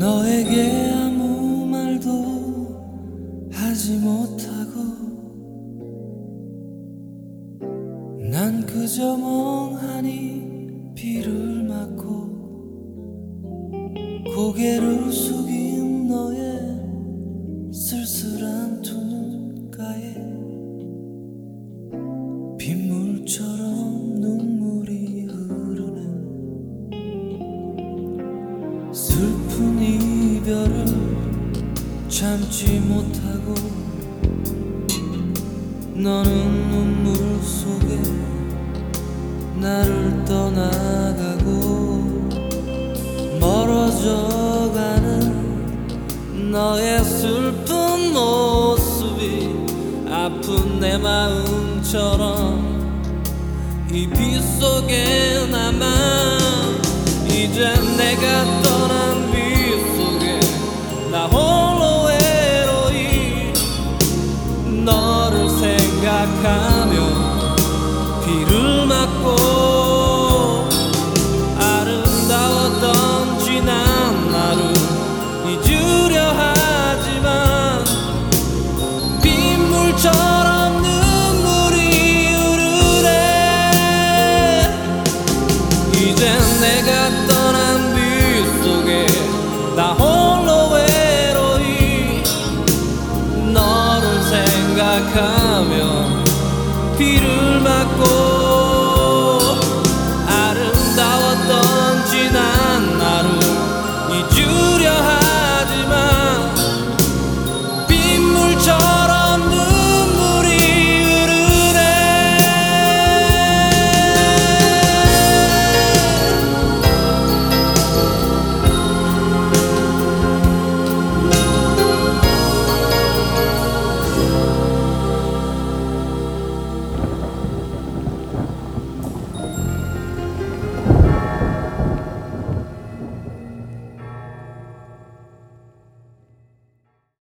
너에게 아무 말도 하지 못하고 난 그저 멍하니 비를 맞고 고개를 숙인 너의 쓸쓸한 두 눈가에 빗물처럼 눈물이 흐르네. 슬픈 이별을 참지 못하고 너는 눈물 속에 나를 떠나가고 멀어져가는 너의 슬픈 모습이 아픈 내 마음처럼 이 빛 속에 남아. 이제 내가 떠난 빛 속에 나 홀로 외로이 너를 생각하며 비를 맞고 아름다웠던 지난 하루 잊으려